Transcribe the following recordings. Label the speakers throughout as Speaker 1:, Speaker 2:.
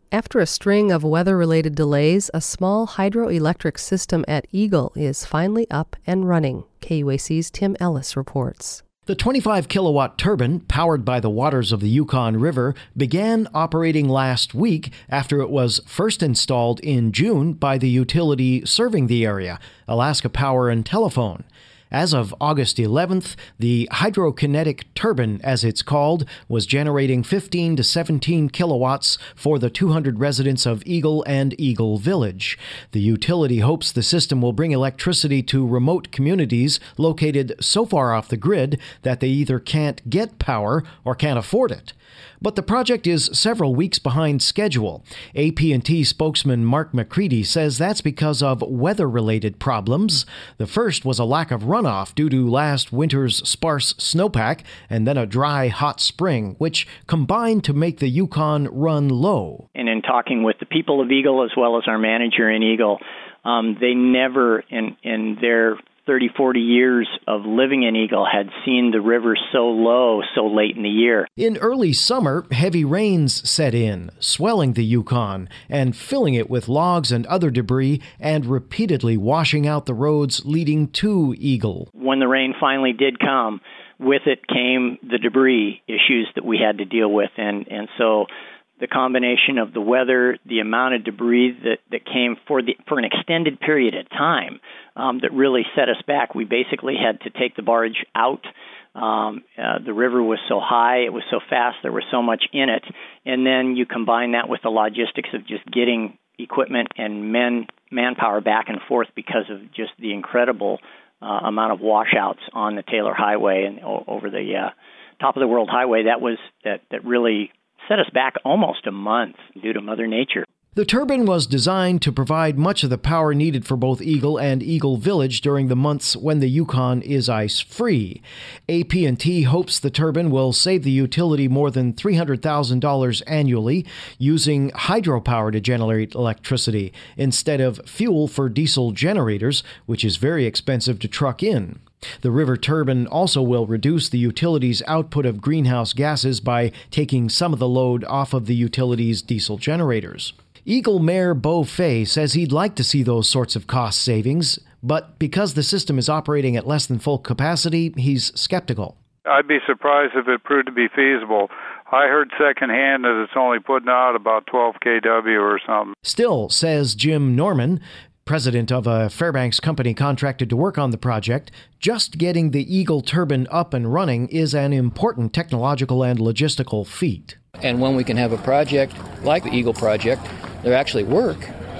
Speaker 1: After a string of weather-related delays, a small hydroelectric system at Eagle is finally up and running. KUAC's Tim Ellis reports.
Speaker 2: The 25-kilowatt turbine, powered by the waters of the Yukon River, began operating last week after it was first installed in June by the utility serving the area, Alaska Power and Telephone. As of August 11th, the hydrokinetic turbine, as it's called, was generating 15 to 17 kilowatts for the 200 residents of Eagle and Eagle Village. The utility hopes the system will bring electricity to remote communities located so far off the grid that they either can't get power or can't afford it. But the project is several weeks behind schedule. AT&T spokesman Mark McCready says that's because of weather-related problems. The first was a lack of runoff due to last winter's sparse snowpack and then a dry, hot spring, which combined to make the Yukon run low.
Speaker 3: And in talking with the people of Eagle as well as our manager in Eagle, they never in their 30, 40 years of living in Eagle had seen the river so low so late in the year.
Speaker 2: In early summer, heavy rains set in, swelling the Yukon and filling it with logs and other debris and repeatedly washing out the roads leading to Eagle.
Speaker 3: When the rain finally did come, with it came the debris issues that we had to deal with. And so the combination of the weather, the amount of debris that came for an extended period of time that really set us back. We basically had to take the barge out. The river was so high, it was so fast, there was so much in it. And then you combine that with the logistics of just getting equipment and manpower back and forth because of just the incredible amount of washouts on the Taylor Highway and over the top of the World Highway. That really set us back almost a month due to Mother Nature.
Speaker 2: The turbine was designed to provide much of the power needed for both Eagle and Eagle Village during the months when the Yukon is ice-free. AT&T hopes the turbine will save the utility more than $300,000 annually using hydropower to generate electricity instead of fuel for diesel generators, which is very expensive to truck in. The river turbine also will reduce the utility's output of greenhouse gases by taking some of the load off of the utility's diesel generators. Eagle Mayor Beau Fay says he'd like to see those sorts of cost savings, but because the system is operating at less than full capacity, he's skeptical.
Speaker 4: I'd be surprised if it proved to be feasible. I heard secondhand that it's only putting out about 12 kW or something.
Speaker 2: Still, says Jim Norman, president of a Fairbanks company contracted to work on the project, just getting the Eagle turbine up and running is an important technological and logistical feat.
Speaker 5: And when we can have a project like the Eagle project that actually work,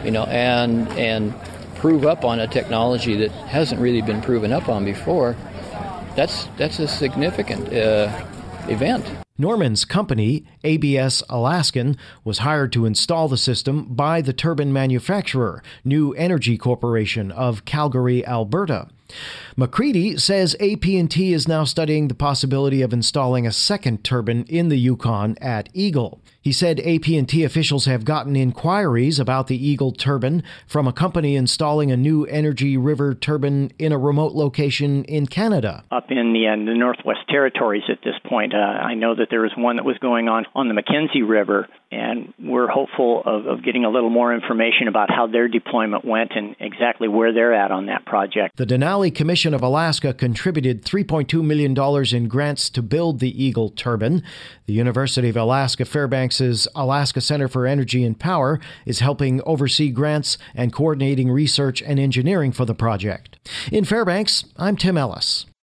Speaker 5: and prove up on a technology that hasn't really been proven up on before, that's a significant event.
Speaker 2: Norman's company, ABS Alaskan, was hired to install the system by the turbine manufacturer, New Energy Corporation of Calgary, Alberta. McCready says AT&T is now studying the possibility of installing a second turbine in the Yukon at Eagle. He said AT&T officials have gotten inquiries about the Eagle turbine from a company installing a New Energy River turbine in a remote location in Canada.
Speaker 3: Up in the Northwest Territories at this point. I know that there was one that was going on the Mackenzie River, and we're hopeful of getting a little more information about how their deployment went and exactly where they're at on that project.
Speaker 2: The Denali Commission of Alaska contributed $3.2 million in grants to build the Eagle turbine. The University of Alaska Fairbanks' Alaska Center for Energy and Power is helping oversee grants and coordinating research and engineering for the project. In Fairbanks, I'm Tim Ellis.